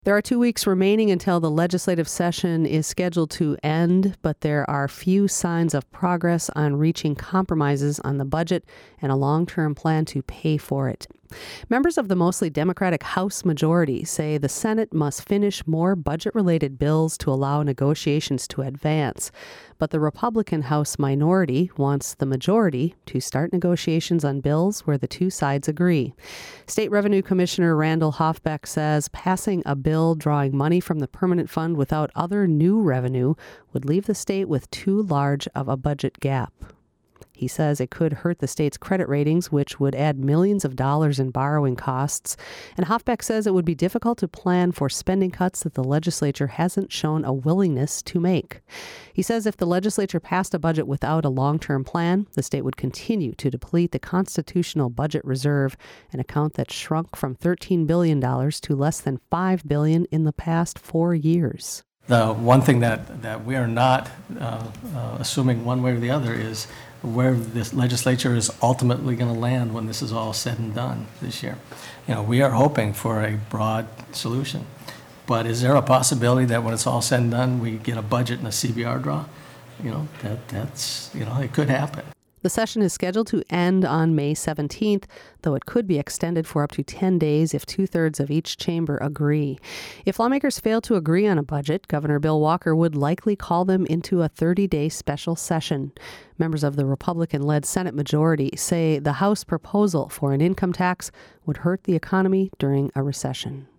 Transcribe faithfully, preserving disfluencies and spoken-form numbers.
There are two weeks remaining until the legislative session is scheduled to end, but there are few signs of progress on reaching compromises on the budget and a long-term plan to pay for it. Members of the mostly Democratic House majority say the Senate must finish more budget-related bills to allow negotiations to advance. But the Republican House minority wants the majority to start negotiations on bills where the two sides agree. State Revenue Commissioner Randall Hoffbeck says passing a bill drawing money from the permanent fund without other new revenue would leave the state with too large of a budget gap. He says it could hurt the state's credit ratings, which would add millions of dollars in borrowing costs. And Hoffbeck says it would be difficult to plan for spending cuts that the legislature hasn't shown a willingness to make. He says if the legislature passed a budget without a long-term plan, the state would continue to deplete the constitutional budget reserve, an account that shrunk from thirteen billion dollars to less than five billion dollars in the past four years. The one thing that, that we are not uh, uh, assuming one way or the other is where this legislature is ultimately going to land when this is all said and done this year. You know, we are hoping for a broad solution, but is there a possibility that when it's all said and done, we get a budget and a C B R draw? You know, that that's, you know, it could happen. The session is scheduled to end on May seventeenth, though it could be extended for up to ten days if two-thirds of each chamber agree. If lawmakers fail to agree on a budget, Governor Bill Walker would likely call them into a thirty-day special session. Members of the Republican-led Senate majority say the House proposal for an income tax would hurt the economy during a recession.